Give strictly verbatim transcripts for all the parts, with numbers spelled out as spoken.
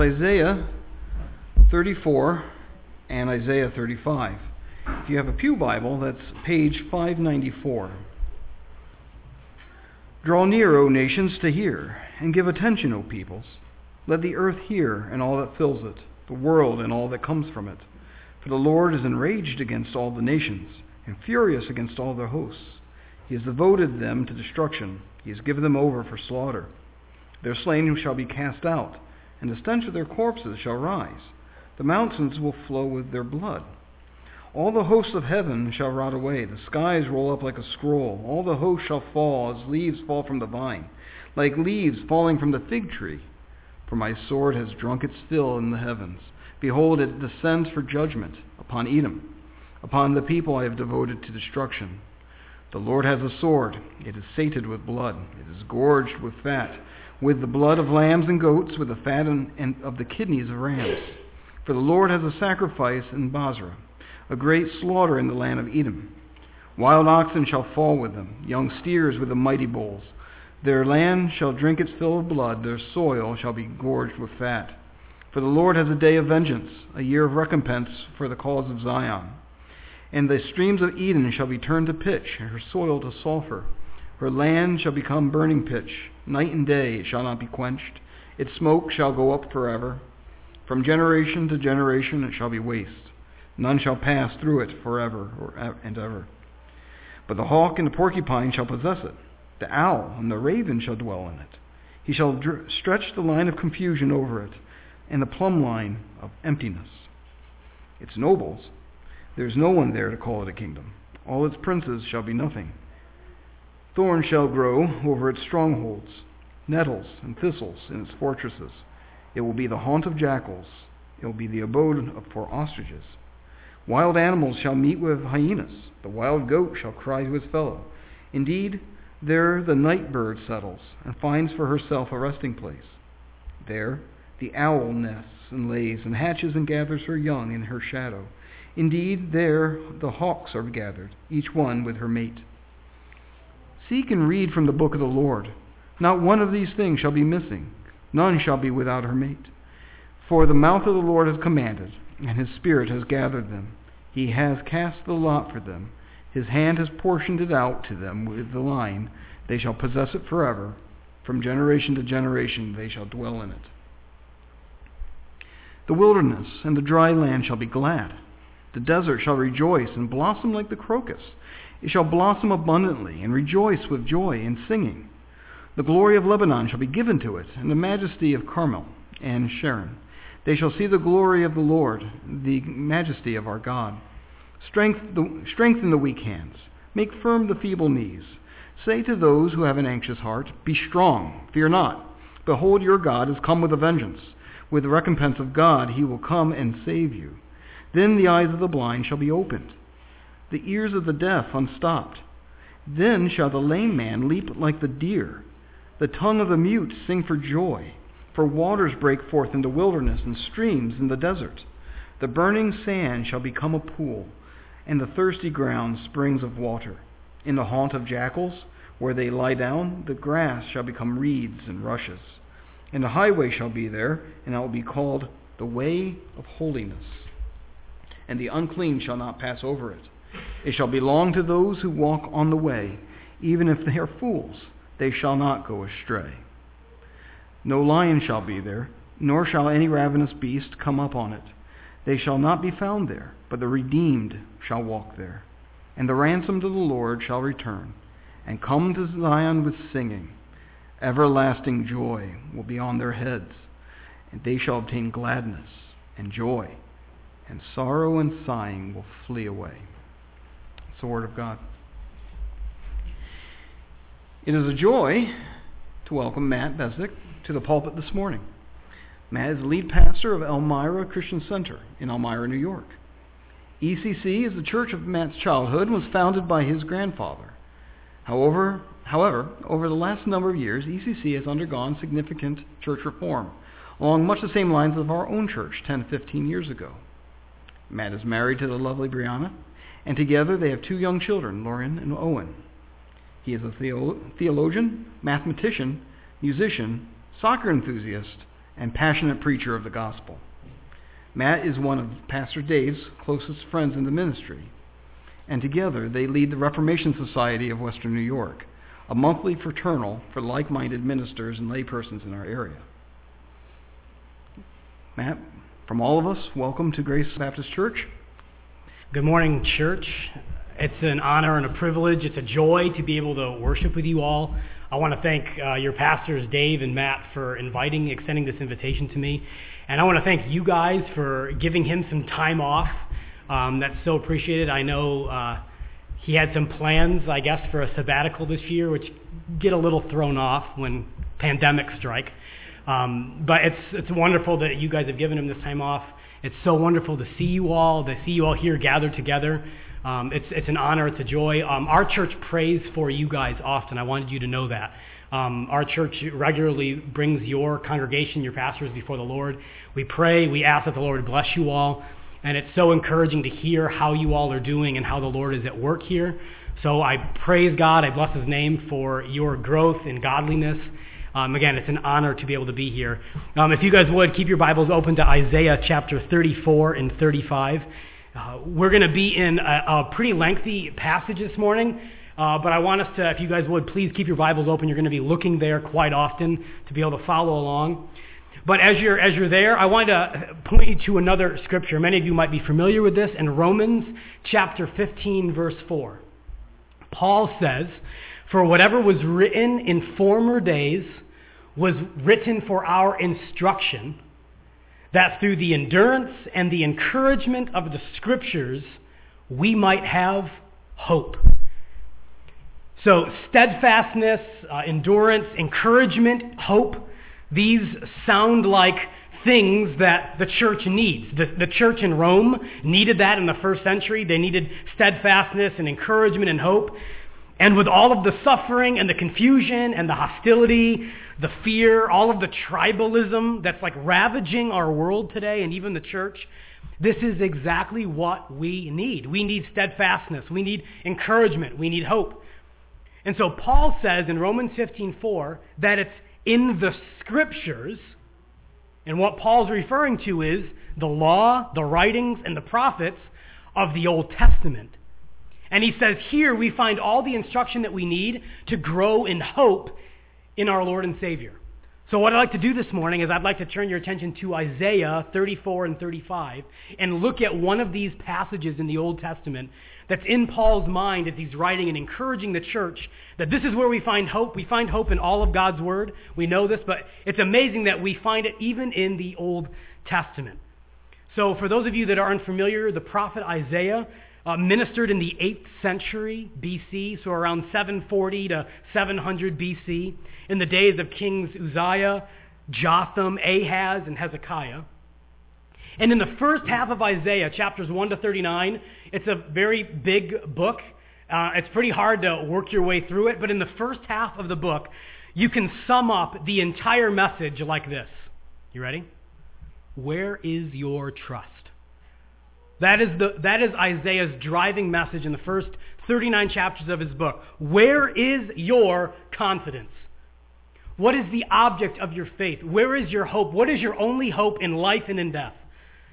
Isaiah thirty-four and Isaiah thirty-five. If you have a Pew Bible, that's page five ninety-four. Draw near, O nations, to hear, and give attention, O peoples. Let the earth hear, and all that fills it, the world and all that comes from it. For the Lord is enraged against all the nations, and furious against all their hosts. He has devoted them to destruction. He has given them over for slaughter. Their slain shall be cast out, and the stench of their corpses shall rise. The mountains will flow with their blood. All the hosts of heaven shall rot away. The skies roll up like a scroll. All the hosts shall fall as leaves fall from the vine, like leaves falling from the fig tree. For my sword has drunk its fill in the heavens. Behold, it descends for judgment upon Edom. Upon the people I have devoted to destruction. The Lord has a sword. It is sated with blood. It is gorged with fat, with the blood of lambs and goats, with the fat and, and of the kidneys of rams. For the Lord has a sacrifice in Basra, a great slaughter in the land of Edom. Wild oxen shall fall with them, young steers with the mighty bulls. Their land shall drink its fill of blood, their soil shall be gorged with fat. For the Lord has a day of vengeance, a year of recompense for the cause of Zion. And the streams of Eden shall be turned to pitch, and her soil to sulfur. Her land shall become burning pitch. Night and day it shall not be quenched. Its smoke shall go up forever. From generation to generation it shall be waste. None shall pass through it forever or and ever. But the hawk and the porcupine shall possess it. The owl and the raven shall dwell in it. He shall dr- stretch the line of confusion over it, and the plumb line of emptiness. Its nobles, there is no one there to call it a kingdom. All its princes shall be nothing. Thorns shall grow over its strongholds, nettles and thistles in its fortresses. It will be the haunt of jackals. It will be the abode of for ostriches. Wild animals shall meet with hyenas. The wild goat shall cry to his fellow. Indeed, there the night bird settles and finds for herself a resting place. There the owl nests and lays and hatches and gathers her young in her shadow. Indeed, there the hawks are gathered, each one with her mate. Seek and read from the book of the Lord. Not one of these things shall be missing. None shall be without her mate. For the mouth of the Lord has commanded, and his spirit has gathered them. He has cast the lot for them. His hand has portioned it out to them with the line. They shall possess it forever. From generation to generation they shall dwell in it. The wilderness and the dry land shall be glad. The desert shall rejoice and blossom like the crocus. It shall blossom abundantly and rejoice with joy and singing. The glory of Lebanon shall be given to it, and the majesty of Carmel and Sharon. They shall see the glory of the Lord, the majesty of our God. Strength the, strengthen the weak hands. Make firm the feeble knees. Say to those who have an anxious heart, be strong, fear not. Behold, your God has come with a vengeance. With the recompense of God he will come and save you. Then the eyes of the blind shall be opened, the ears of the deaf unstopped. Then shall the lame man leap like the deer, the tongue of the mute sing for joy. For waters break forth in the wilderness and streams in the desert. The burning sand shall become a pool, and the thirsty ground springs of water. In the haunt of jackals, where they lie down, the grass shall become reeds and rushes. And the highway shall be there, and it will be called the way of holiness. And the unclean shall not pass over it. It shall belong to those who walk on the way. Even if they are fools, they shall not go astray. No lion shall be there, nor shall any ravenous beast come up on it. They shall not be found there, but the redeemed shall walk there. And the ransomed of the Lord shall return, and come to Zion with singing. Everlasting joy will be on their heads, and they shall obtain gladness and joy, and sorrow and sighing will flee away. It's the word of God. It is a joy to welcome Matt Besnick to the pulpit this morning. Matt is the lead pastor of Elmira Christian Center in Elmira, New York. E C C is the church of Matt's childhood and was founded by his grandfather. However, however, over the last number of years, E C C has undergone significant church reform, along much the same lines of our own church ten to fifteen years ago. Matt is married to the lovely Brianna, and together they have two young children, Lauren and Owen. He is a theo- theologian, mathematician, musician, soccer enthusiast, and passionate preacher of the gospel. Matt is one of Pastor Dave's closest friends in the ministry, and together they lead the Reformation Society of Western New York, a monthly fraternal for like-minded ministers and laypersons in our area. Matt, from all of us, welcome to Grace Baptist Church. Good morning, church. It's an honor and a privilege. It's a joy to be able to worship with you all. I want to thank uh, your pastors, Dave and Matt, for inviting, extending this invitation to me. And I want to thank you guys for giving him some time off. Um, that's so appreciated. I know uh, he had some plans, I guess, for a sabbatical this year, which get a little thrown off when pandemics strike. Um, but it's it's wonderful that you guys have given him this time off. It's so wonderful to see you all, to see you all here gathered together. Um, it's it's an honor, it's a joy. Um, our church prays for you guys often. I wanted you to know that. Um, our church regularly brings your congregation, your pastors before the Lord. We pray, we ask that the Lord bless you all. And it's so encouraging to hear how you all are doing and how the Lord is at work here. So I praise God, I bless his name for your growth in godliness. Um, again, it's an honor to be able to be here. Um, if you guys would, keep your Bibles open to Isaiah chapter thirty-four and thirty-five. Uh, we're going to be in a, a pretty lengthy passage this morning. Uh, but I want us to, if you guys would, please keep your Bibles open. You're going to be looking there quite often to be able to follow along. But as you're as you're there, I want to point you to another scripture. Many of you might be familiar with this. In Romans chapter fifteen, verse four, Paul says, "For whatever was written in former days was written for our instruction, that through the endurance and the encouragement of the Scriptures we might have hope." So steadfastness, uh, endurance, encouragement, hope, these sound like things that the church needs. The, the church in Rome needed that in the first century. They needed steadfastness and encouragement and hope. And with all of the suffering and the confusion and the hostility, the fear, all of the tribalism that's like ravaging our world today and even the church, this is exactly what we need. We need steadfastness. We need encouragement. We need hope. And so Paul says in Romans fifteen four that it's in the Scriptures, and what Paul's referring to is the law, the writings, and the prophets of the Old Testament. And he says here we find all the instruction that we need to grow in hope in our Lord and Savior. So what I'd like to do this morning is I'd like to turn your attention to Isaiah thirty-four and thirty-five and look at one of these passages in the Old Testament that's in Paul's mind as he's writing and encouraging the church that this is where we find hope. We find hope in all of God's Word. We know this, but it's amazing that we find it even in the Old Testament. So for those of you that are unfamiliar, the prophet Isaiah uh, ministered in the eighth century B C, so around seven forty to seven hundred B C, in the days of kings Uzziah, Jotham, Ahaz, and Hezekiah. And in the first half of Isaiah, chapters one to thirty-nine, it's a very big book. Uh, it's pretty hard to work your way through it, but in the first half of the book, you can sum up the entire message like this. You ready? Where is your trust? That is the that is Isaiah's driving message in the first thirty-nine chapters of his book. Where is your confidence? What is the object of your faith? Where is your hope? What is your only hope in life and in death?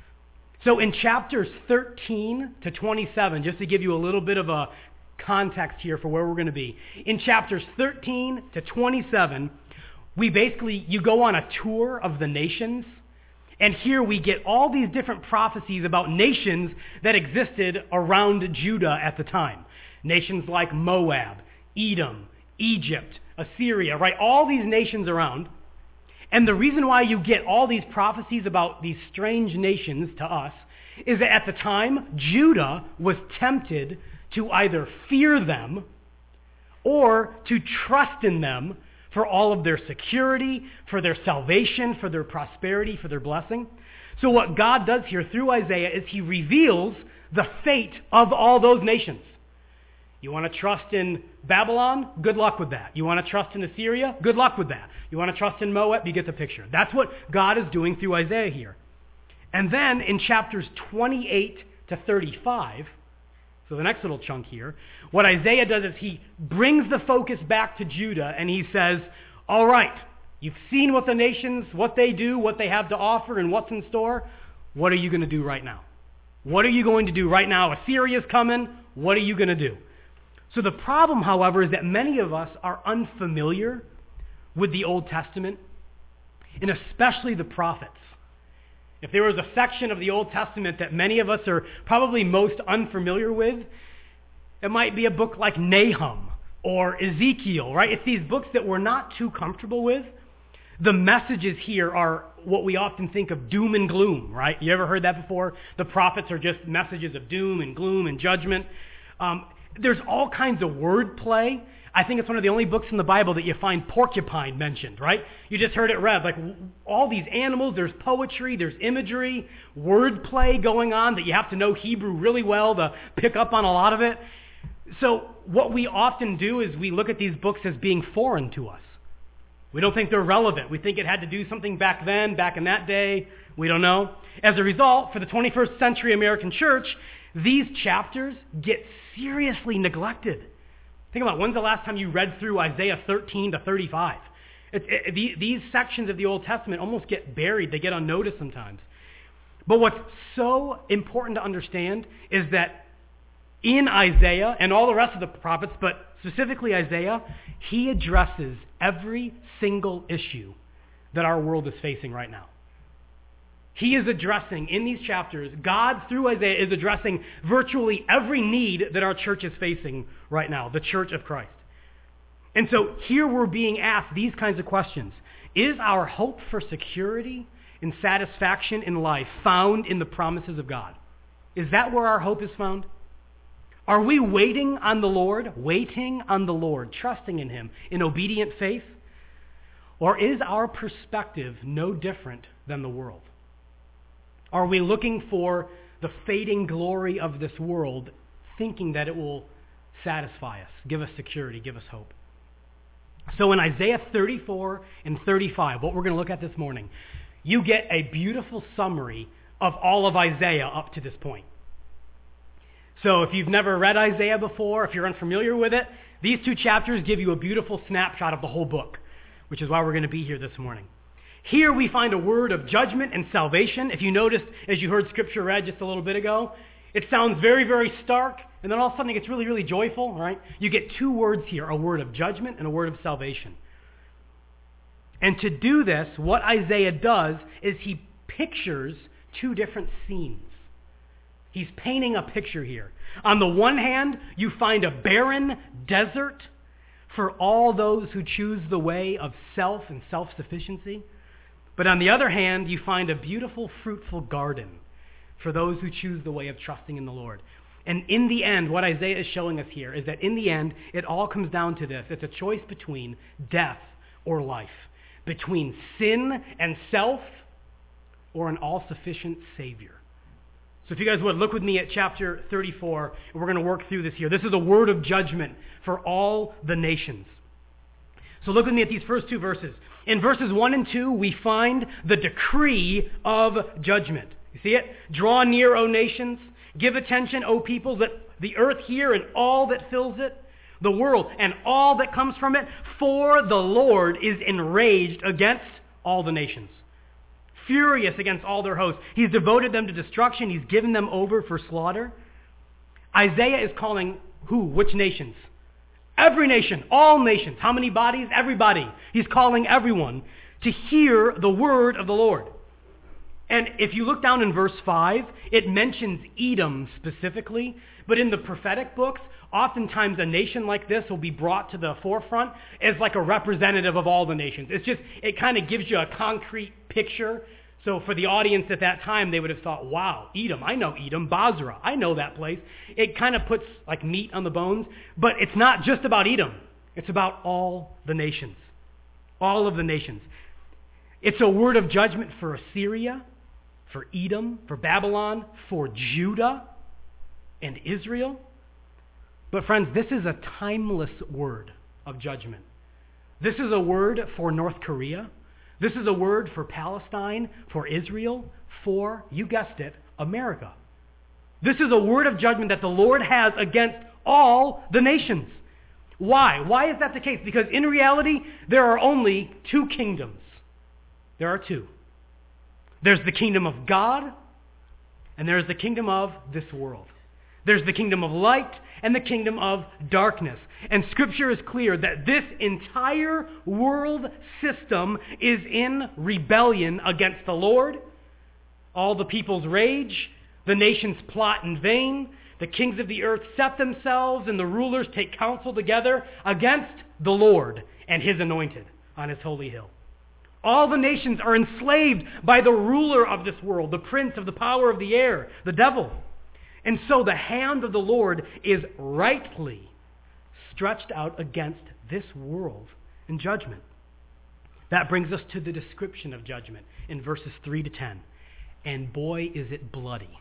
So in chapters thirteen to twenty-seven, just to give you a little bit of a context here for where we're going to be, in chapters thirteen to twenty-seven, we basically, you go on a tour of the nations, and here we get all these different prophecies about nations that existed around Judah at the time. Nations like Moab, Edom, Egypt, Assyria, right? All these nations around. And the reason why you get all these prophecies about these strange nations to us is that at the time, Judah was tempted to either fear them or to trust in them for all of their security, for their salvation, for their prosperity, for their blessing. So what God does here through Isaiah is he reveals the fate of all those nations. You want to trust in Babylon? Good luck with that. You want to trust in Assyria? Good luck with that. You want to trust in Moab? You get the picture. That's what God is doing through Isaiah here. And then in chapters twenty-eight to thirty-five, so the next little chunk here, what Isaiah does is he brings the focus back to Judah and he says, all right, You've seen what the nations, what they do, what they have to offer, and what's in store. What are you going to do right now? What are you going to do right now? Assyria's coming. What are you going to do? So the problem, however, is that many of us are unfamiliar with the Old Testament, and especially the prophets. If there was a section of the Old Testament that many of us are probably most unfamiliar with, it might be a book like Nahum or Ezekiel, right? It's these books that we're not too comfortable with. The messages here are what we often think of doom and gloom, right? You ever heard that before? The prophets are just messages of doom and gloom and judgment. Um, there's all kinds of wordplay. I think it's one of the only books in the Bible that you find porcupine mentioned, right? You just heard it read. Like all these animals, there's poetry, there's imagery, wordplay going on that you have to know Hebrew really well to pick up on a lot of it. So what we often do is we look at these books as being foreign to us. We don't think they're relevant. We think it had to do something back then, back in that day. We don't know. As a result, for the twenty-first century American church, these chapters get seriously neglected. Think about, when's the last time you read through Isaiah thirteen to thirty-five? It, it, the, these sections of the Old Testament almost get buried. They get unnoticed sometimes. But what's so important to understand is that in Isaiah and all the rest of the prophets, but specifically Isaiah, he addresses every single issue that our world is facing right now. He is addressing, in these chapters, God through Isaiah is addressing virtually every need that our church is facing right now, the church of Christ. And so here we're being asked these kinds of questions. Is our hope for security and satisfaction in life found in the promises of God? Is that where our hope is found? Are we waiting on the Lord, waiting on the Lord, trusting in him in obedient faith? Or is our perspective no different than the world? Are we looking for the fading glory of this world, thinking that it will satisfy us, give us security, give us hope? So in Isaiah thirty-four and thirty-five, what we're going to look at this morning, you get a beautiful summary of all of Isaiah up to this point. So if you've never read Isaiah before, if you're unfamiliar with it, these two chapters give you a beautiful snapshot of the whole book, which is why we're going to be here this morning. Here we find a word of judgment and salvation. If you noticed, as you heard Scripture read just a little bit ago, it sounds very, very stark, and then all of a sudden it gets really, really joyful, right? You get two words here, a word of judgment and a word of salvation. And to do this, what Isaiah does is he pictures two different scenes. He's painting a picture here. On the one hand, you find a barren desert for all those who choose the way of self and self-sufficiency. But on the other hand, you find a beautiful, fruitful garden for those who choose the way of trusting in the Lord. And in the end, what Isaiah is showing us here is that in the end, it all comes down to this. It's a choice between death or life, between sin and self or an all-sufficient Savior. So if you guys would, look with me at chapter thirty-four, and we're going to work through this here. This is a word of judgment for all the nations. So look with me at these first two verses. In verses one and two, we find the decree of judgment. You see it? Draw near, O nations. Give attention, O peoples, that the earth here and all that fills it, the world and all that comes from it, for the Lord is enraged against all the nations, furious against all their hosts. He's devoted them to destruction. He's given them over for slaughter. Isaiah is calling who? Which nations? Every nation, all nations. How many bodies? Everybody. He's calling everyone to hear the word of the Lord. And if you look down in verse five, it mentions Edom specifically, but in the prophetic books, oftentimes a nation like this will be brought to the forefront as like a representative of all the nations. It's just, it kind of gives you a concrete picture. So for the audience at that time, they would have thought, wow, Edom, I know Edom, Basra, I know that place. It kind of puts like meat on the bones, but it's not just about Edom. It's about all the nations, all of the nations. It's a word of judgment for Assyria, for Edom, for Babylon, for Judah and Israel. But friends, this is a timeless word of judgment. This is a word for North Korea. This is a word for Palestine, for Israel, for, you guessed it, America. This is a word of judgment that the Lord has against all the nations. Why? Why is that the case? Because in reality, there are only two kingdoms. There are two. There's the kingdom of God, and there's the kingdom of this world. There's the kingdom of light and the kingdom of darkness. And Scripture is clear that this entire world system is in rebellion against the Lord. All the peoples rage, the nations plot in vain, the kings of the earth set themselves, and the rulers take counsel together against the Lord and his anointed on his holy hill. All the nations are enslaved by the ruler of this world, the prince of the power of the air, the devil. And so the hand of the Lord is rightly stretched out against this world in judgment. That brings us to the description of judgment in verses three to ten. And boy, is it bloody.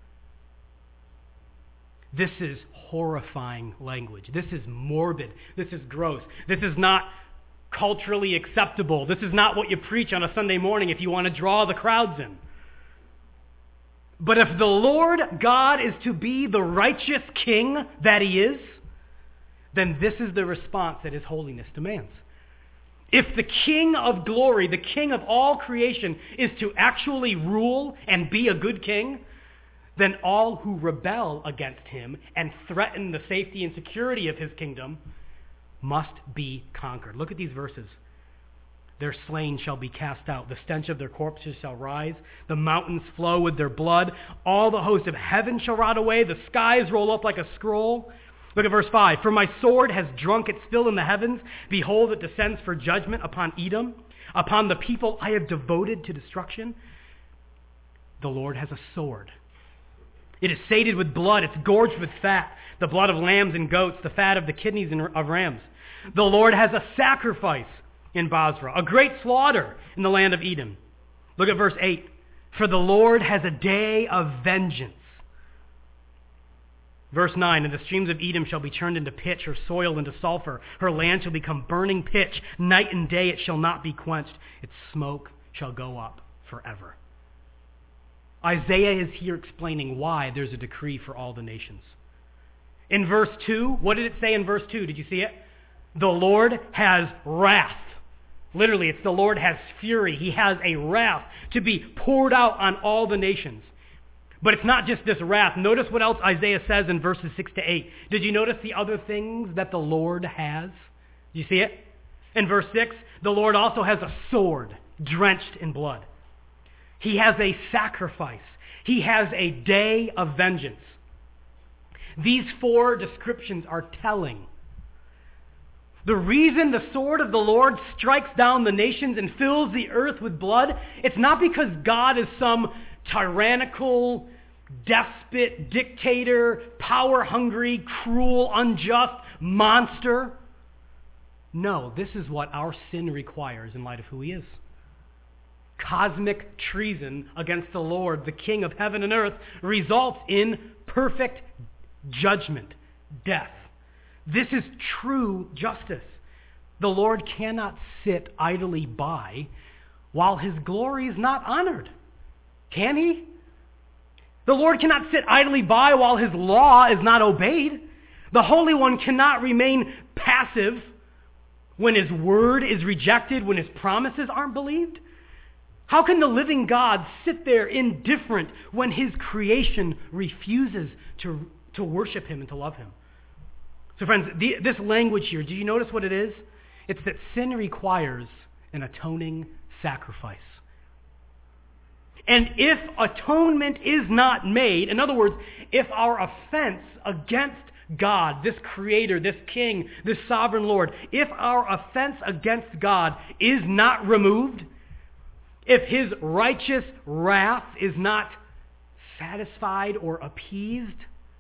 This is horrifying language. This is morbid. This is gross. This is not culturally acceptable. This is not what you preach on a Sunday morning if you want to draw the crowds in. But if the Lord God is to be the righteous king that he is, then this is the response that his holiness demands. If the King of glory, the King of all creation, is to actually rule and be a good king, then all who rebel against him and threaten the safety and security of his kingdom must be conquered. Look at these verses. Their slain shall be cast out. The stench of their corpses shall rise. The mountains flow with their blood. All the host of heaven shall rot away. The skies roll up like a scroll. Look at verse five. For my sword has drunk its fill in the heavens. Behold, it descends for judgment upon Edom. Upon the people I have devoted to destruction. The Lord has a sword. It is sated with blood. It's gorged with fat. The blood of lambs and goats. The fat of the kidneys of rams. The Lord has a sacrifice in Basra, a great slaughter in the land of Edom. Look at verse eight. For the Lord has a day of vengeance. Verse nine, and the streams of Edom shall be turned into pitch, her soil into sulfur. Her land shall become burning pitch. Night and day it shall not be quenched. Its smoke shall go up forever. Isaiah is here explaining why there's a decree for all the nations. In verse two, what did it say in verse two? Did you see it? The Lord has wrath. Literally, it's the Lord has fury. He has a wrath to be poured out on all the nations. But it's not just this wrath. Notice what else Isaiah says in verses six to eight. Did you notice the other things that the Lord has? Do you see it? In verse six, the Lord also has a sword drenched in blood. He has a sacrifice. He has a day of vengeance. These four descriptions are telling. The reason the sword of the Lord strikes down the nations and fills the earth with blood, it's not because God is some tyrannical, despot, dictator, power-hungry, cruel, unjust monster. No, this is what our sin requires in light of who he is. Cosmic treason against the Lord, the King of heaven and earth, results in perfect judgment, death. This is true justice. The Lord cannot sit idly by while his glory is not honored. Can he? The Lord cannot sit idly by while his law is not obeyed. The Holy One cannot remain passive when his word is rejected, when his promises aren't believed. How can the living God sit there indifferent when his creation refuses to, to worship him and to love him? So friends, the, this language here, do you notice what it is? It's that sin requires an atoning sacrifice. And if atonement is not made, in other words, if our offense against God, this creator, this king, this sovereign Lord, if our offense against God is not removed, if his righteous wrath is not satisfied or appeased,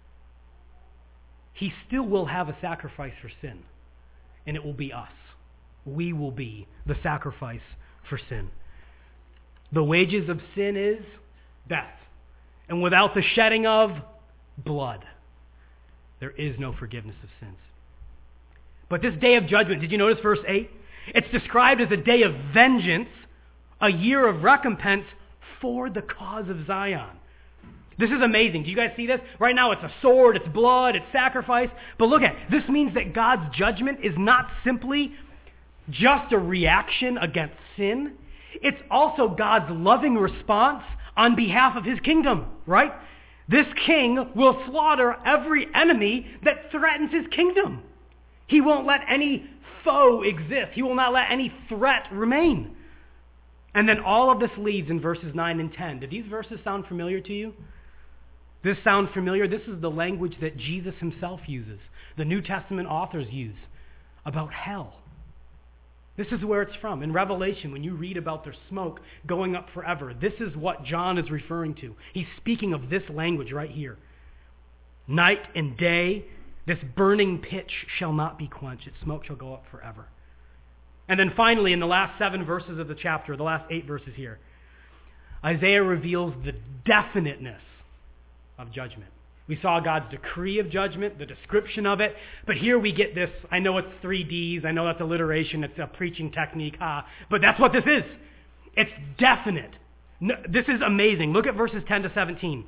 he still will have a sacrifice for sin, and it will be us. We will be the sacrifice for sin. The wages of sin is death, and without the shedding of blood, there is no forgiveness of sins. But this day of judgment, did you notice verse eight? It's described as a day of vengeance, a year of recompense for the cause of Zion. This is amazing. Do you guys see this? Right now it's a sword, it's blood, it's sacrifice. But look at it. This means that God's judgment is not simply just a reaction against sin. It's also God's loving response on behalf of his kingdom, right? This king will slaughter every enemy that threatens his kingdom. He won't let any foe exist. He will not let any threat remain. And then all of this leads in verses nine and ten. Do these verses sound familiar to you? This sound familiar? This is the language that Jesus himself uses, the New Testament authors use, about hell. This is where it's from. In Revelation, when you read about their smoke going up forever, this is what John is referring to. He's speaking of this language right here. Night and day, this burning pitch shall not be quenched. Its smoke shall go up forever. And then finally, in the last seven verses of the chapter, the last eight verses here, Isaiah reveals the definiteness of judgment. We saw God's decree of judgment, the description of it, but here we get this, I know it's three Ds, I know that's alliteration, it's a preaching technique, ah, but that's what this is. It's definite. No, this is amazing. Look at verses ten to seventeen.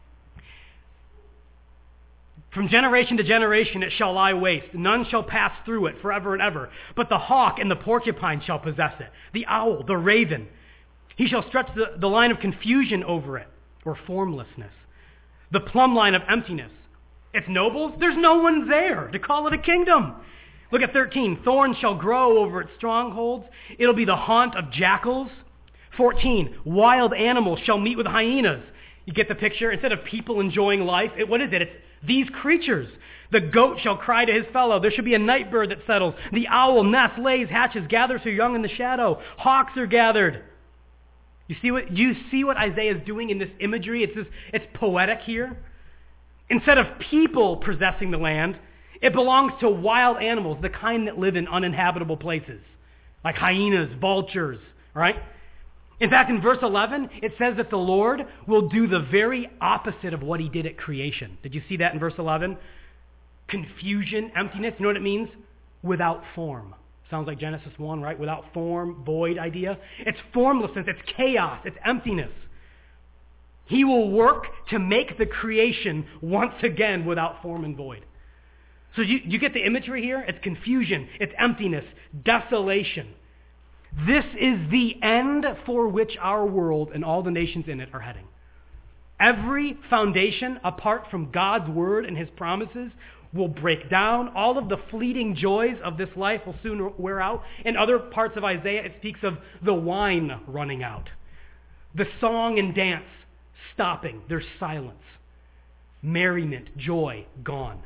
From generation to generation it shall lie waste. None shall pass through it forever and ever. But the hawk and the porcupine shall possess it. The owl, the raven. He shall stretch the, the line of confusion over it, or formlessness. The plumb line of emptiness. Its nobles, there's no one there to call it a kingdom. Look at thirteen. Thorns shall grow over its strongholds. It'll be the haunt of jackals. fourteen. Wild animals shall meet with hyenas. You get the picture? Instead of people enjoying life, it, what is it? It's these creatures. The goat shall cry to his fellow. There should be a night bird that settles. The owl nests, lays, hatches, gathers her young in the shadow. Hawks are gathered. You see what you see what Isaiah is doing in this imagery? It's this, it's poetic here. Instead of people possessing the land, it belongs to wild animals, the kind that live in uninhabitable places, like hyenas, vultures, right? In fact, in verse eleven, it says that the Lord will do the very opposite of what he did at creation. Did you see that in verse eleven? Confusion, emptiness. You know what it means? Without form. Sounds like Genesis one, right? Without form, void idea. It's formlessness. It's chaos. It's emptiness. He will work to make the creation once again without form and void. So you, you get the imagery here? It's confusion. It's emptiness. Desolation. This is the end for which our world and all the nations in it are heading. Every foundation apart from God's word and his promises will break down. All of the fleeting joys of this life will soon wear out. In other parts of Isaiah, it speaks of the wine running out. The song and dance stopping. There's silence. Merriment, joy, gone.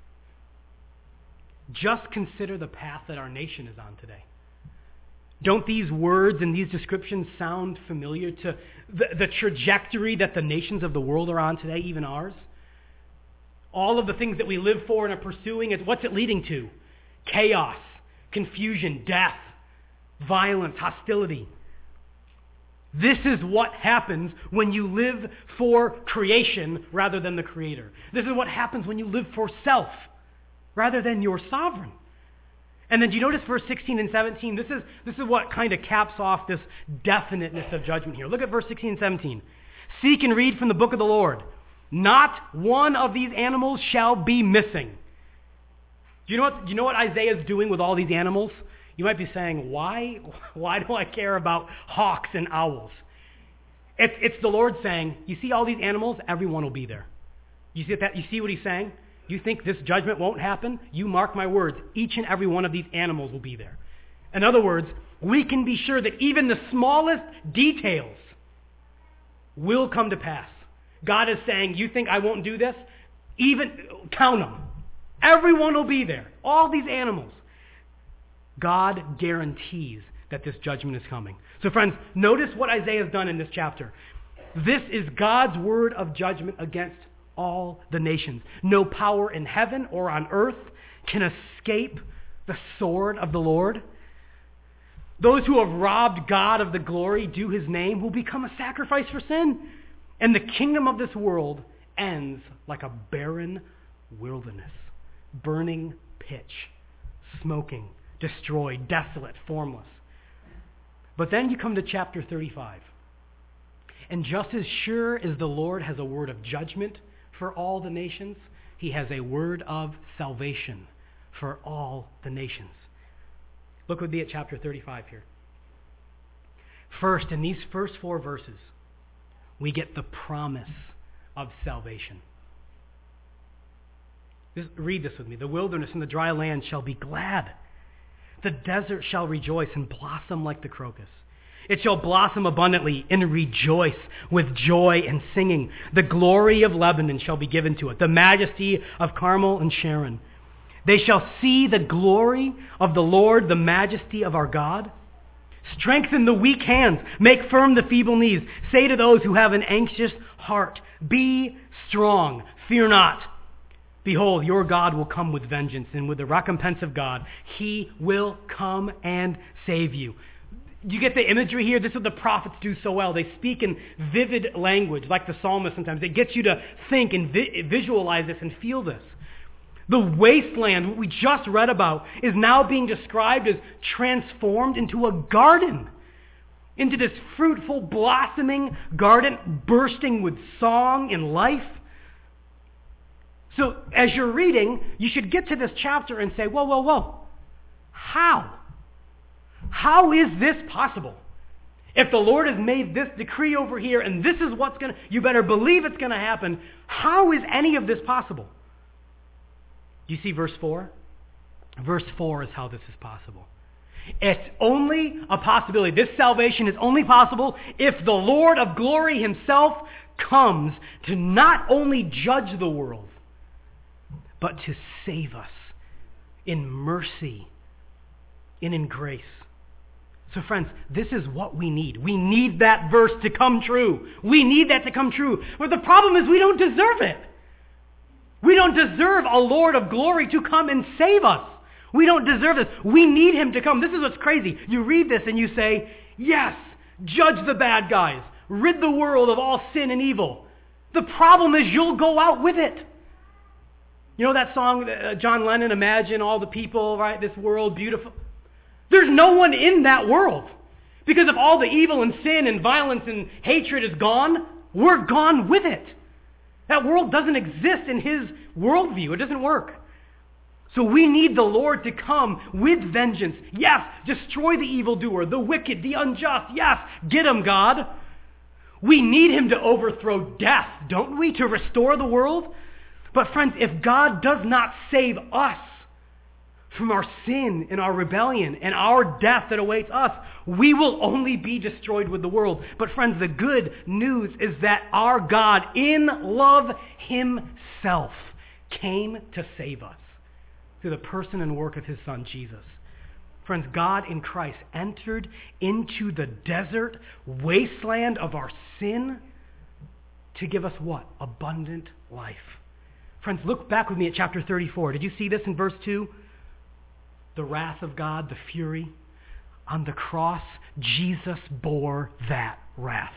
Just consider the path that our nation is on today. Don't these words and these descriptions sound familiar to the, the trajectory that the nations of the world are on today, even ours? All of the things that we live for and are pursuing, is what's it leading to? Chaos, confusion, death, violence, hostility. This is what happens when you live for creation rather than the Creator. This is what happens when you live for self rather than your sovereign. And then do you notice verse sixteen and seventeen? This is, this is what kind of caps off this definiteness of judgment here. Look at verse sixteen and seventeen. Seek and read from the book of the Lord. Not one of these animals shall be missing. Do you know what, do you know what Isaiah is doing with all these animals? You might be saying, why, why do I care about hawks and owls? It's, it's the Lord saying, you see all these animals? Everyone will be there. You see that? You see what he's saying? You think this judgment won't happen? You mark my words. Each and every one of these animals will be there. In other words, we can be sure that even the smallest details will come to pass. God is saying, you think I won't do this? Even, count them. Everyone will be there. All these animals. God guarantees that this judgment is coming. So friends, notice what Isaiah has done in this chapter. This is God's word of judgment against all the nations. No power in heaven or on earth can escape the sword of the Lord. Those who have robbed God of the glory due his name will become a sacrifice for sin. And the kingdom of this world ends like a barren wilderness, burning pitch, smoking, destroyed, desolate, formless. But then you come to chapter thirty-five. And just as sure as the Lord has a word of judgment for all the nations, he has a word of salvation for all the nations. Look with me at chapter thirty-five here. First, in these first four verses, we get the promise of salvation. Just read this with me. The wilderness and the dry land shall be glad. The desert shall rejoice and blossom like the crocus. It shall blossom abundantly and rejoice with joy and singing. The glory of Lebanon shall be given to it, the majesty of Carmel and Sharon. They shall see the glory of the Lord, the majesty of our God. Strengthen the weak hands, make firm the feeble knees. Say to those who have an anxious heart, be strong, fear not. Behold, your God will come with vengeance, and with the recompense of God, he will come and save you. Do you get the imagery here? This is what the prophets do so well. They speak in vivid language, like the psalmist sometimes. It gets you to think and vi- visualize this and feel this. The wasteland, what we just read about, is now being described as transformed into a garden, into this fruitful, blossoming garden, bursting with song and life. So as you're reading, you should get to this chapter and say, whoa, whoa, whoa, how? How is this possible? If the Lord has made this decree over here and this is what's going to, you better believe it's going to happen, how is any of this possible? Do you see verse four? Verse four is how this is possible. It's only a possibility. This salvation is only possible if the Lord of glory himself comes to not only judge the world, but to save us in mercy and in grace. So friends, this is what we need. We need that verse to come true. We need that to come true. But the problem is we don't deserve it. We don't deserve a Lord of glory to come and save us. We don't deserve this. We need him to come. This is what's crazy. You read this and you say, yes, judge the bad guys. Rid the world of all sin and evil. The problem is you'll go out with it. You know that song, uh, John Lennon, Imagine all the people, right? This world, beautiful. There's no one in that world. Because if all the evil and sin and violence and hatred is gone, we're gone with it. That world doesn't exist in his worldview. It doesn't work. So we need the Lord to come with vengeance. Yes, destroy the evildoer, the wicked, the unjust. Yes, get him, God. We need him to overthrow death, don't we, to restore the world? But friends, if God does not save us from our sin and our rebellion and our death that awaits us, we will only be destroyed with the world. But friends, the good news is that our God, in love himself, came to save us through the person and work of his Son, Jesus. Friends, God in Christ entered into the desert wasteland of our sin to give us what? Abundant life. Friends, look back with me at chapter thirty-four. Did you see this in verse two? The wrath of God, the fury. On the cross, Jesus bore that wrath.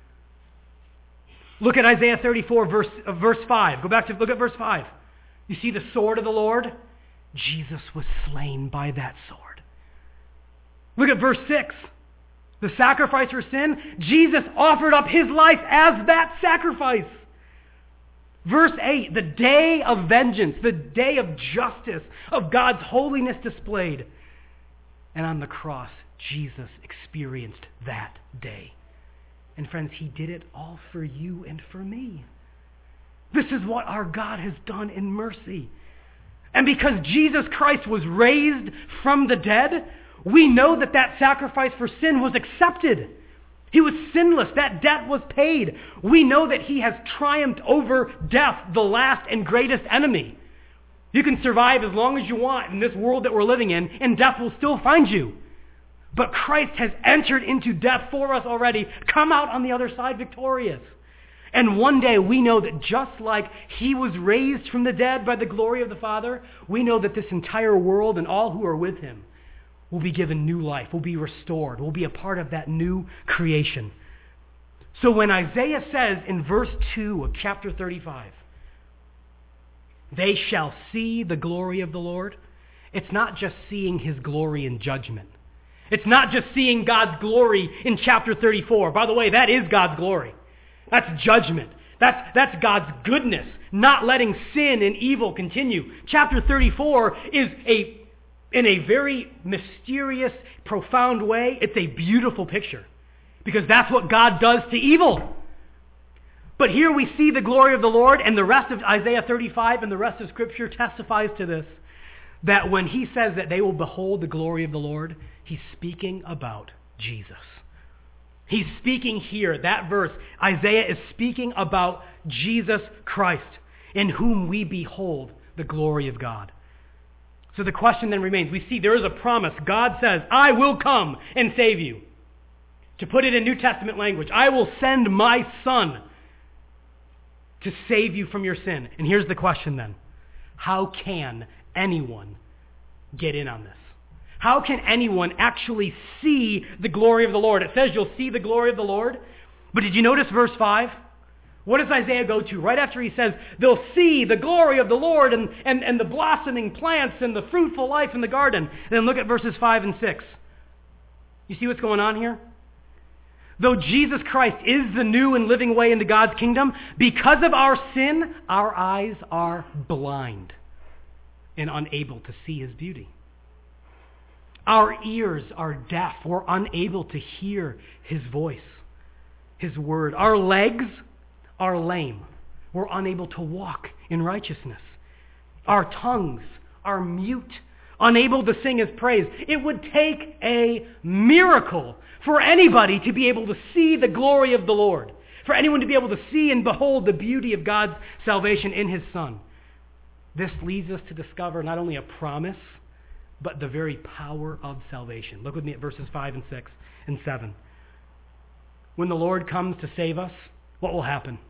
Look at Isaiah thirty-four, verse, uh, verse five. Go back to, look at verse five. You see the sword of the Lord? Jesus was slain by that sword. Look at verse six. The sacrifice for sin. Jesus offered up his life as that sacrifice. Verse eight, the day of vengeance, the day of justice, of God's holiness displayed. And on the cross, Jesus experienced that day. And friends, he did it all for you and for me. This is what our God has done in mercy. And because Jesus Christ was raised from the dead, we know that that sacrifice for sin was accepted. He was sinless. That debt was paid. We know that he has triumphed over death, the last and greatest enemy. You can survive as long as you want in this world that we're living in, and death will still find you. But Christ has entered into death for us already, come out on the other side victorious. And one day we know that just like he was raised from the dead by the glory of the Father, we know that this entire world and all who are with him will be given new life, will be restored, will be a part of that new creation. So when Isaiah says in verse two of chapter thirty-five, they shall see the glory of the Lord, it's not just seeing his glory in judgment. It's not just seeing God's glory in chapter thirty-four. By the way, that is God's glory. That's judgment. That's, that's God's goodness, not letting sin and evil continue. Chapter thirty-four is a, in a very mysterious, profound way, it's a beautiful picture. Because that's what God does to evil. But here we see the glory of the Lord, and the rest of Isaiah thirty-five and the rest of Scripture testifies to this, that when he says that they will behold the glory of the Lord, he's speaking about Jesus. He's speaking here, that verse, Isaiah is speaking about Jesus Christ, in whom we behold the glory of God. So the question then remains, we see there is a promise. God says, I will come and save you. To put it in New Testament language, I will send my Son to save you from your sin. And here's the question then. How can anyone get in on this? How can anyone actually see the glory of the Lord? It says you'll see the glory of the Lord. But did you notice verse five? What does Isaiah go to? Right after he says, they'll see the glory of the Lord and, and, and the blossoming plants and the fruitful life in the garden. And then look at verses five and six. You see what's going on here? Though Jesus Christ is the new and living way into God's kingdom, because of our sin, our eyes are blind and unable to see his beauty. Our ears are deaf. We're unable to hear his voice, his word. Our legs are lame. We're unable to walk in righteousness. Our tongues are mute, unable to sing his praise. It would take a miracle for anybody to be able to see the glory of the Lord, for anyone to be able to see and behold the beauty of God's salvation in his Son. This leads us to discover not only a promise, but the very power of salvation. Look with me at verses five and six and seven. When the Lord comes to save us, what will happen?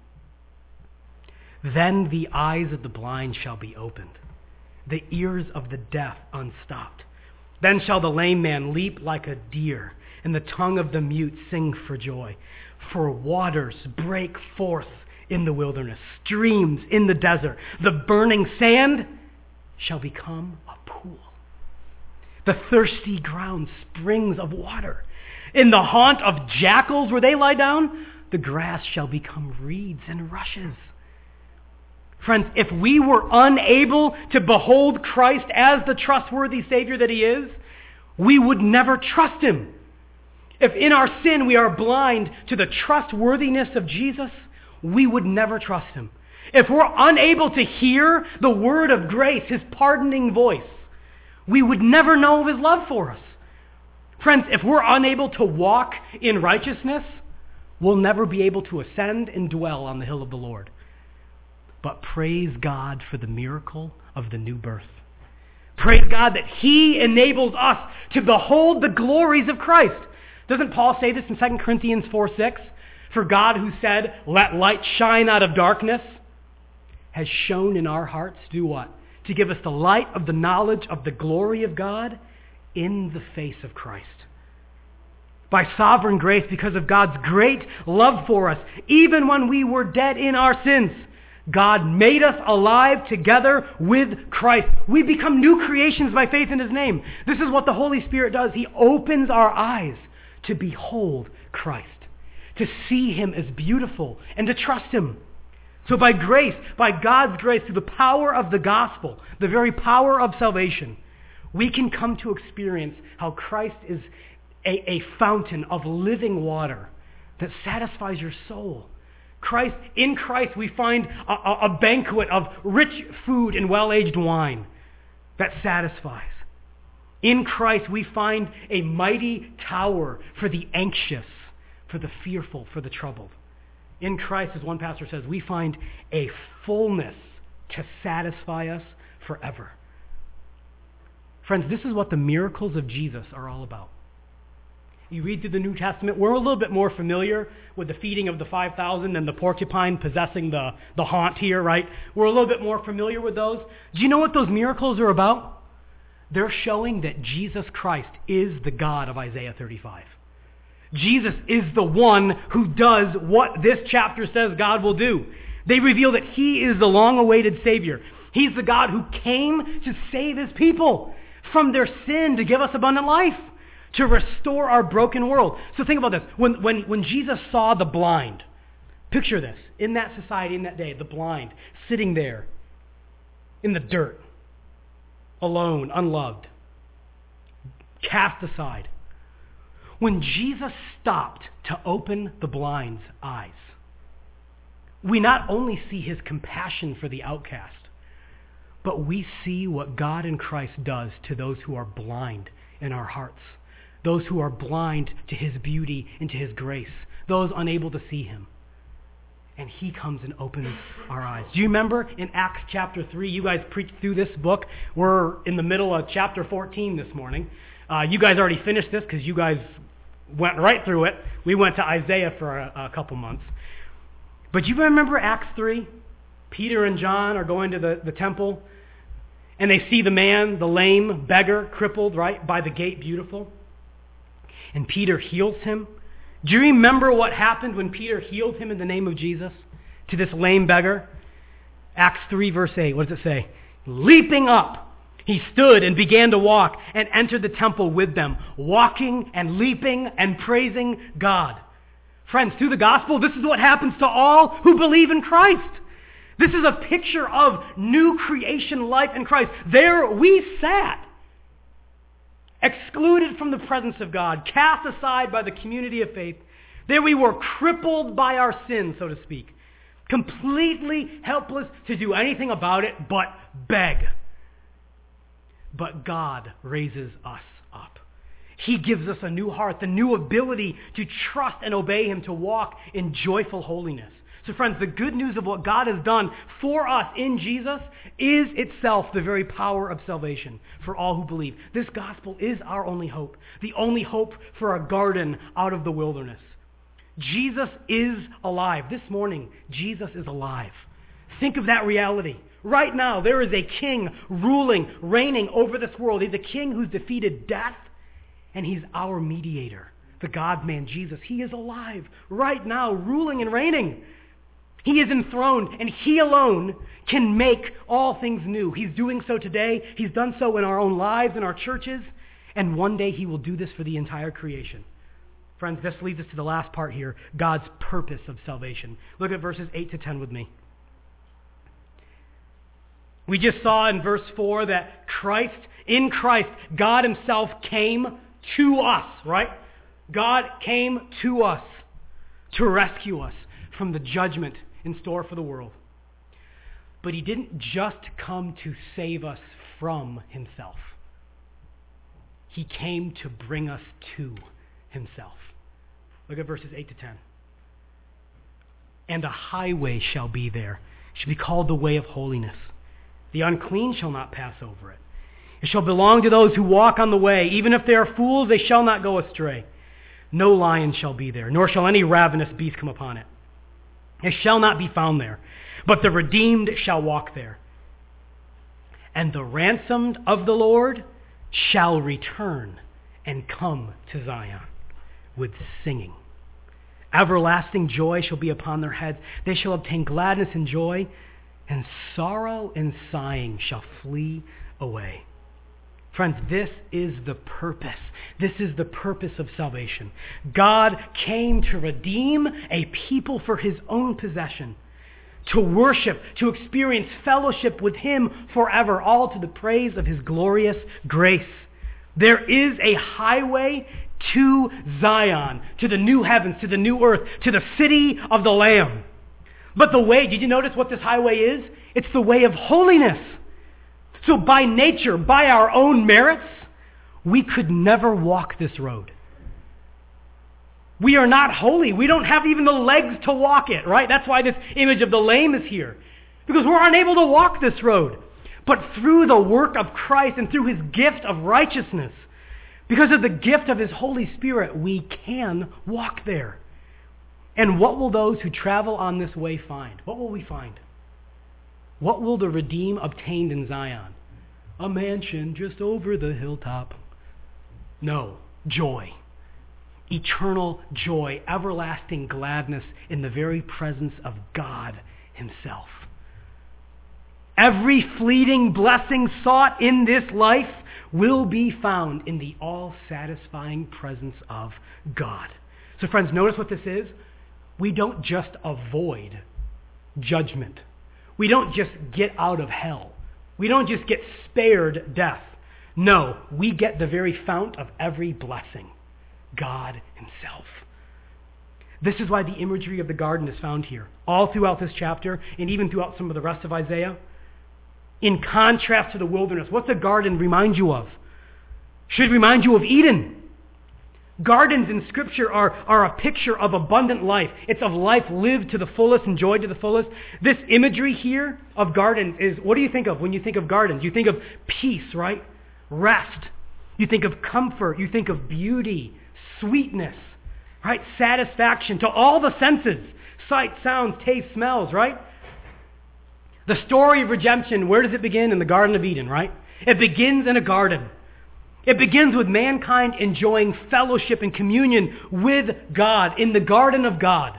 Then the eyes of the blind shall be opened, the ears of the deaf unstopped. Then shall the lame man leap like a deer, and the tongue of the mute sing for joy. For waters break forth in the wilderness, streams in the desert. The burning sand shall become a pool. The thirsty ground, springs of water. In the haunt of jackals where they lie down, the grass shall become reeds and rushes. Friends, if we were unable to behold Christ as the trustworthy Savior that he is, we would never trust him. If in our sin we are blind to the trustworthiness of Jesus, we would never trust him. If we're unable to hear the word of grace, his pardoning voice, we would never know of his love for us. Friends, if we're unable to walk in righteousness, we'll never be able to ascend and dwell on the hill of the Lord. But praise God for the miracle of the new birth. Praise God that he enables us to behold the glories of Christ. Doesn't Paul say this in Second Corinthians four six? For God who said, let light shine out of darkness, has shone in our hearts to do what? To give us the light of the knowledge of the glory of God in the face of Christ. By sovereign grace, because of God's great love for us, even when we were dead in our sins, God made us alive together with Christ. We become new creations by faith in his name. This is what the Holy Spirit does. He opens our eyes to behold Christ, to see him as beautiful, and to trust him. So by grace, by God's grace, through the power of the gospel, the very power of salvation, we can come to experience how Christ is a, a fountain of living water that satisfies your soul. Christ, in Christ we find a, a, a banquet of rich food and well-aged wine that satisfies. In Christ we find a mighty tower for the anxious, for the fearful, for the troubled. In Christ, as one pastor says, we find a fullness to satisfy us forever. Friends, this is what the miracles of Jesus are all about. You read through the New Testament, we're a little bit more familiar with the feeding of the five thousand and the porcupine possessing the, the haunt here, right? We're a little bit more familiar with those. Do you know what those miracles are about? They're showing that Jesus Christ is the God of Isaiah thirty-five. Jesus is the one who does what this chapter says God will do. They reveal that he is the long-awaited Savior. He's the God who came to save his people from their sin, to give us abundant life, to restore our broken world. So think about this. When, when, when Jesus saw the blind Picture this. In that society, in that day, the blind, sitting there in the dirt, alone, unloved, cast aside. When Jesus stopped to open the blind's eyes, we not only see his compassion for the outcast, but we see what God in Christ does to those who are blind in our hearts, those who are blind to his beauty and to his grace, those unable to see him. And he comes and opens our eyes. Do you remember in Acts chapter three, you guys preached through this book. We're in the middle of chapter fourteen this morning. Uh, you guys already finished this because you guys went right through it. We went to Isaiah for a, a couple months. But you remember Acts three? Peter and John are going to the, the temple, and they see the man, the lame beggar, crippled, right, by the gate beautiful. And Peter heals him. Do you remember what happened when Peter healed him in the name of Jesus to this lame beggar? Acts three verse eight, what does it say? Leaping up, he stood and began to walk and entered the temple with them, walking and leaping and praising God. Friends, through the gospel, this is what happens to all who believe in Christ. This is a picture of new creation life in Christ. There we sat, excluded from the presence of God, cast aside by the community of faith. There we were, crippled by our sin, so to speak, completely helpless to do anything about it but beg. But God raises us up. He gives us a new heart, the new ability to trust and obey him, to walk in joyful holiness. So friends, the good news of what God has done for us in Jesus is itself the very power of salvation for all who believe. This gospel is our only hope, the only hope for a garden out of the wilderness. Jesus is alive. This morning, Jesus is alive. Think of that reality. Right now, there is a king ruling, reigning over this world. He's a king who's defeated death, and he's our mediator, the God-man Jesus. He is alive right now, ruling and reigning. He is enthroned, and he alone can make all things new. He's doing so today. He's done so in our own lives, in our churches, and one day he will do this for the entire creation. Friends, this leads us to the last part here, God's purpose of salvation. Look at verses eight to ten with me. We just saw in verse four that Christ, in Christ, God himself came to us, right? God came to us to rescue us from the judgment in store for the world. But he didn't just come to save us from himself. He came to bring us to himself. Look at verses eight to ten. And a highway shall be there. It shall be called the way of holiness. The unclean shall not pass over it. It shall belong to those who walk on the way. Even if they are fools, they shall not go astray. No lion shall be there, nor shall any ravenous beast come upon it. It shall not be found there, but the redeemed shall walk there. And the ransomed of the Lord shall return and come to Zion with singing. Everlasting joy shall be upon their heads. They shall obtain gladness and joy, and sorrow and sighing shall flee away. Friends, this is the purpose. This is the purpose of salvation. God came to redeem a people for his own possession, to worship, to experience fellowship with him forever, all to the praise of his glorious grace. There is a highway to Zion, to the new heavens, to the new earth, to the city of the Lamb. But the way, did you notice what this highway is? It's the way of holiness. So by nature, by our own merits, we could never walk this road. We are not holy. We don't have even the legs to walk it, right? That's why this image of the lame is here. Because we're unable to walk this road. But through the work of Christ and through his gift of righteousness, because of the gift of his Holy Spirit, we can walk there. And what will those who travel on this way find? What will we find? What will the redeemed obtain in Zion? A mansion just over the hilltop. No, joy. Eternal joy, everlasting gladness in the very presence of God himself. Every fleeting blessing sought in this life will be found in the all-satisfying presence of God. So friends, notice what this is. we don't just avoid judgment. We don't just get out of hell. We don't just get spared death. No, we get the very fount of every blessing, God himself. This is why the imagery of the garden is found here, all throughout this chapter, and even throughout some of the rest of Isaiah. In contrast to the wilderness, what's a garden remind you of? Should remind you of Eden. Gardens in Scripture are, are a picture of abundant life. It's of life lived to the fullest, enjoyed to the fullest. This imagery here of gardens is, what do you think of when you think of gardens? You think of peace, right? Rest. You think of comfort. You think of beauty, sweetness, right? Satisfaction to all the senses. Sight, sounds, taste, smells, right? The story of redemption, where does it begin? In the Garden of Eden, right? It begins in a garden. It begins with mankind enjoying fellowship and communion with God in the garden of God,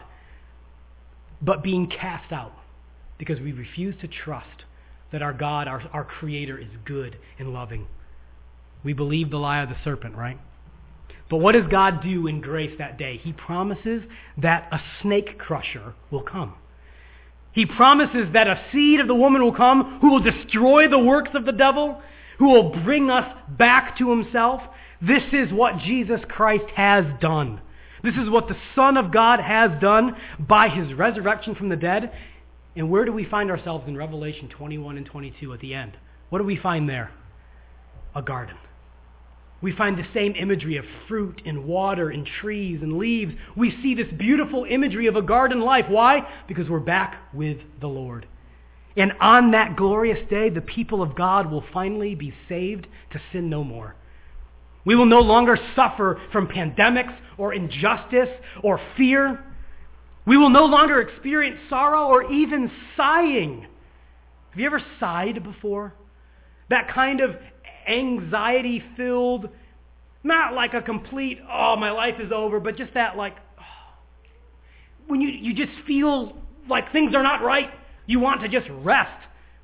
but being cast out because we refuse to trust that our God, our, our Creator, is good and loving. We believe the lie of the serpent, right? But what does God do in grace that day? He promises that a snake crusher will come. He promises that a seed of the woman will come who will destroy the works of the devil, who will bring us back to himself. This is what Jesus Christ has done. This is what the Son of God has done by his resurrection from the dead. And where do we find ourselves in Revelation twenty-one and twenty-two at the end? What do we find there? A garden. We find the same imagery of fruit and water and trees and leaves. We see this beautiful imagery of a garden life. Why? Because we're back with the Lord. And on that glorious day, the people of God will finally be saved to sin no more. We will no longer suffer from pandemics or injustice or fear. We will no longer experience sorrow or even sighing. Have you ever sighed before? That kind of anxiety-filled, not like a complete, oh, my life is over, but just that like, oh, when you, you just feel like things are not right. You want to just rest.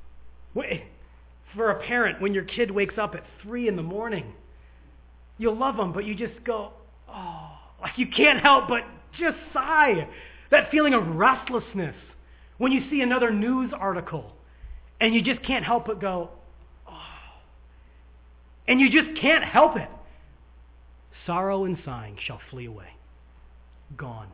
For a parent, when your kid wakes up at three in the morning, you'll love them, but you just go, oh, like you can't help but just sigh. That feeling of restlessness when you see another news article and you just can't help but go, oh. And you just can't help it. Sorrow and sighing shall flee away. Gone.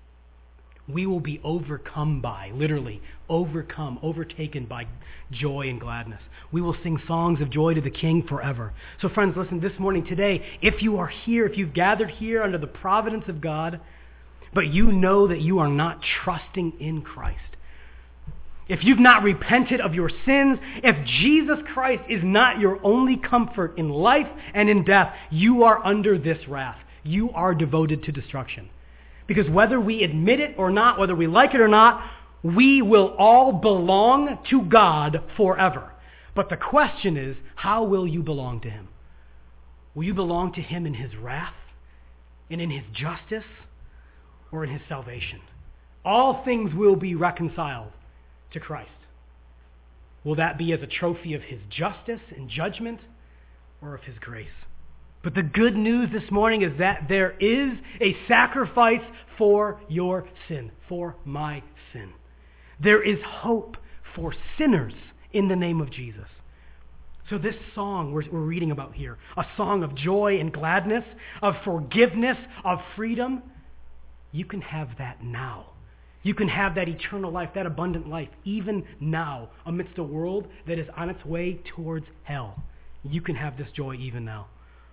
We will be overcome by, literally, overcome, overtaken by joy and gladness. We will sing songs of joy to the King forever. So friends, listen, this morning, today, if you are here, if you've gathered here under the providence of God, but you know that you are not trusting in Christ, if you've not repented of your sins, if Jesus Christ is not your only comfort in life and in death, you are under this wrath. You are devoted to destruction. Because whether we admit it or not, whether we like it or not, we will all belong to God forever. But the question is, how will you belong to him? Will you belong to him in his wrath and in his justice or in his salvation? All things will be reconciled to Christ. Will that be as a trophy of his justice and judgment or of his grace? But the good news this morning is that there is a sacrifice for your sin, for my sin. There is hope for sinners in the name of Jesus. So this song we're, we're reading about here, a song of joy and gladness, of forgiveness, of freedom, you can have that now. You can have that eternal life, that abundant life, even now, amidst a world that is on its way towards hell. You can have this joy even now.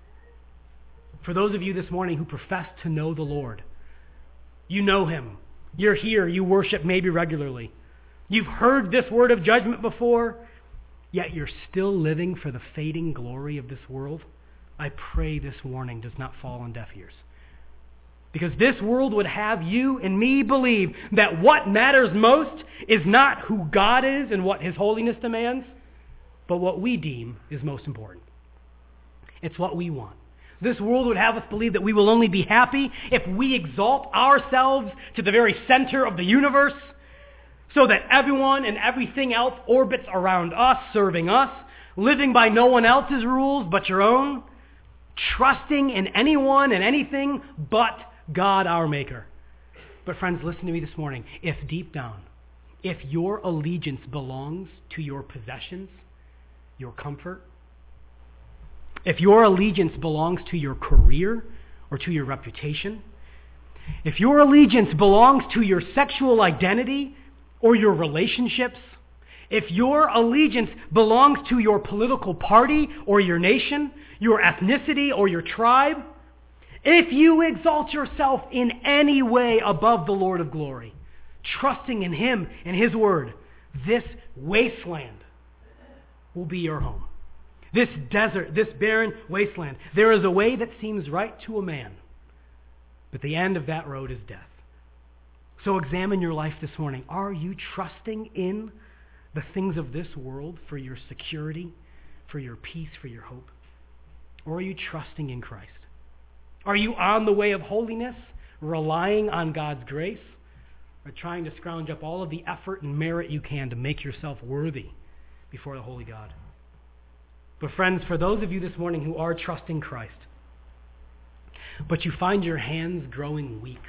For those of you this morning who profess to know the Lord, you know him. You're here. You worship maybe regularly. You've heard this word of judgment before, yet you're still living for the fading glory of this world. I pray this warning does not fall on deaf ears. Because this world would have you and me believe that what matters most is not who God is and what his holiness demands, but what we deem is most important. It's what we want. This world would have us believe that we will only be happy if we exalt ourselves to the very center of the universe so that everyone and everything else orbits around us, serving us, living by no one else's rules but your own, trusting in anyone and anything but God our Maker. But friends, listen to me this morning. If deep down, if your allegiance belongs to your possessions, your comfort, if your allegiance belongs to your career or to your reputation, if your allegiance belongs to your sexual identity or your relationships, if your allegiance belongs to your political party or your nation, your ethnicity or your tribe, if you exalt yourself in any way above the Lord of glory, trusting in Him and His word, this wasteland will be your home. This desert, this barren wasteland. There is a way that seems right to a man, but the end of that road is death. So examine your life this morning. Are you trusting in the things of this world for your security, for your peace, for your hope? Or are you trusting in Christ? Are you on the way of holiness, relying on God's grace, or trying to scrounge up all of the effort and merit you can to make yourself worthy before the holy God? But friends, for those of you this morning who are trusting Christ, but you find your hands growing weak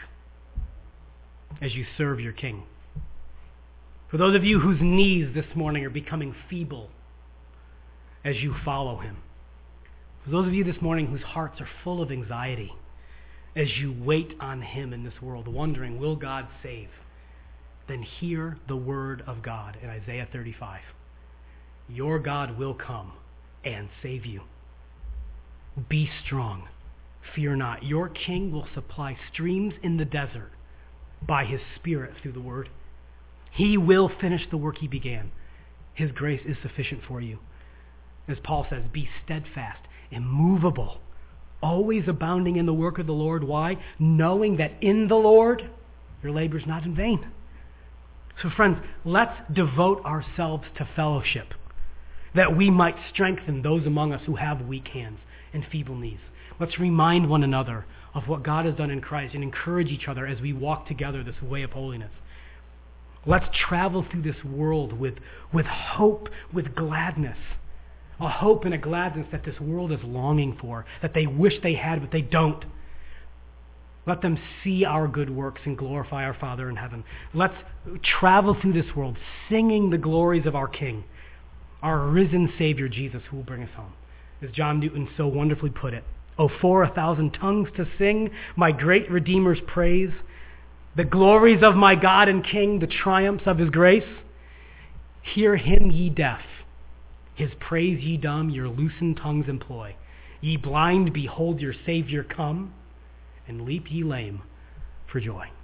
as you serve your King, for those of you whose knees this morning are becoming feeble as you follow Him, for those of you this morning whose hearts are full of anxiety as you wait on Him in this world, wondering, will God save? Then hear the word of God in Isaiah thirty-five. Your God will come and save you. Be strong. Fear not. Your King will supply streams in the desert by His Spirit through the word. He will finish the work He began. His grace is sufficient for you. As Paul says, be steadfast, immovable, always abounding in the work of the Lord. Why? Knowing that in the Lord your labor is not in vain. So friends, let's devote ourselves to fellowship, that we might strengthen those among us who have weak hands and feeble knees. Let's remind one another of what God has done in Christ and encourage each other as we walk together this way of holiness. Let's travel through this world with, with hope, with gladness. A hope and a gladness that this world is longing for, that they wish they had, but they don't. Let them see our good works and glorify our Father in heaven. Let's travel through this world singing the glories of our King, our risen Savior Jesus, who will bring us home. As John Newton so wonderfully put it, "Oh, for a thousand tongues to sing my great Redeemer's praise, the glories of my God and King, the triumphs of His grace. Hear Him, ye deaf. His praise, ye dumb, your loosened tongues employ. Ye blind, behold your Savior come, and leap ye lame for joy."